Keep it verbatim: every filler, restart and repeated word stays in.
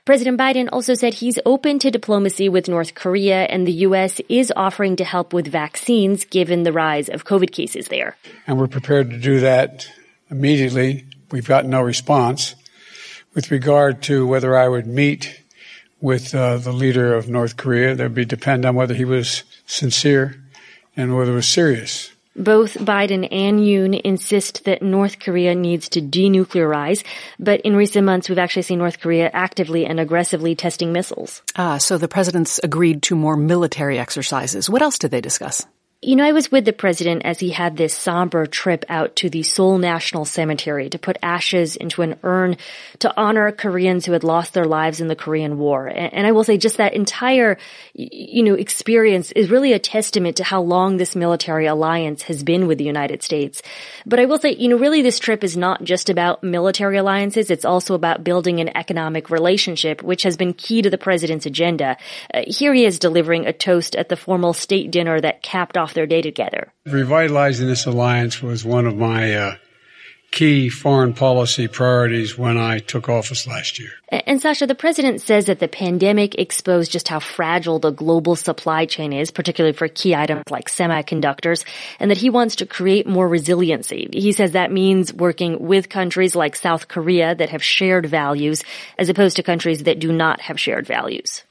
President Biden also said he's open to diplomacy with North Korea, and the U S is offering to help with vaccines given the rise of COVID cases there. And we're prepared to do that immediately. We've gotten no response. With regard to whether I would meet with uh, the leader of North Korea, that would be depend on whether he was sincere and whether it was serious. Both Biden and Yoon insist that North Korea needs to denuclearize, but in recent months we've actually seen North Korea actively and aggressively testing missiles. Ah, so the presidents agreed to more military exercises. What else did they discuss? You know, I was with the president as he had this somber trip out to the Seoul National Cemetery to put ashes into an urn to honor Koreans who had lost their lives in the Korean War. And I will say just that entire, you know, experience is really a testament to how long this military alliance has been with the United States. But I will say, you know, really this trip is not just about military alliances. It's also about building an economic relationship, which has been key to the president's agenda. Uh, here he is delivering a toast at the formal state dinner that capped off their day together. Revitalizing this alliance was one of my uh, key foreign policy priorities when I took office last year. And, and Sasha, the president says that the pandemic exposed just how fragile the global supply chain is, particularly for key items like semiconductors, and that he wants to create more resiliency. He says that means working with countries like South Korea that have shared values as opposed to countries that do not have shared values.